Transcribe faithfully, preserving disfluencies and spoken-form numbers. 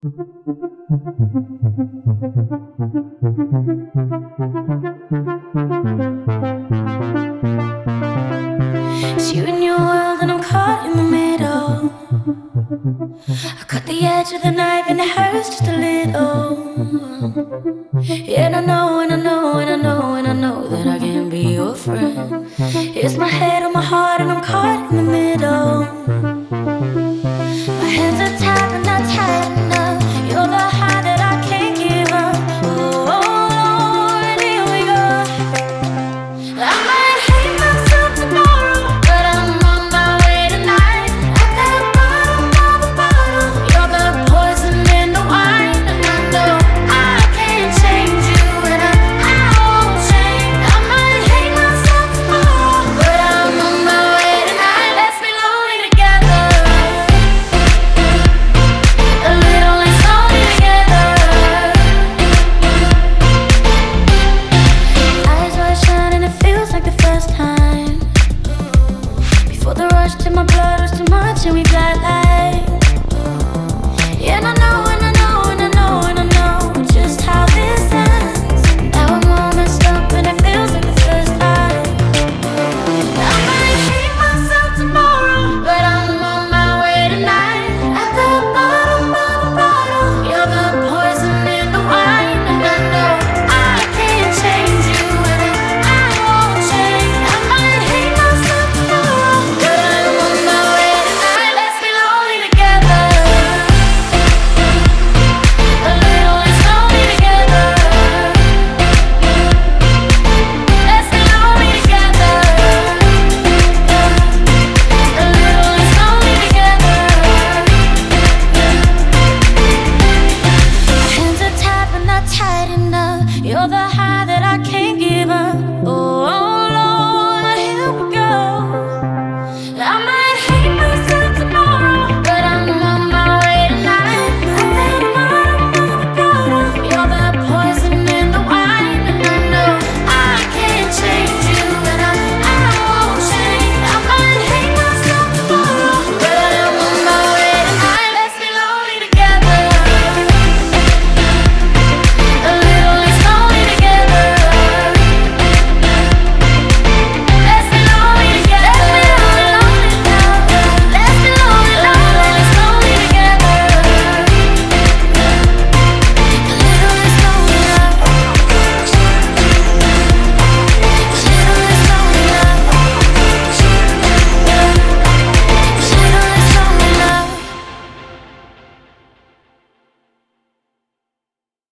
It's you and your world and I'm caught in the middle. I cut the edge of the knife and it hurts just a little. And I know, and I know, and I know, and I know that I can't be your friend. It's my head on my heart and I'm caught in the middle.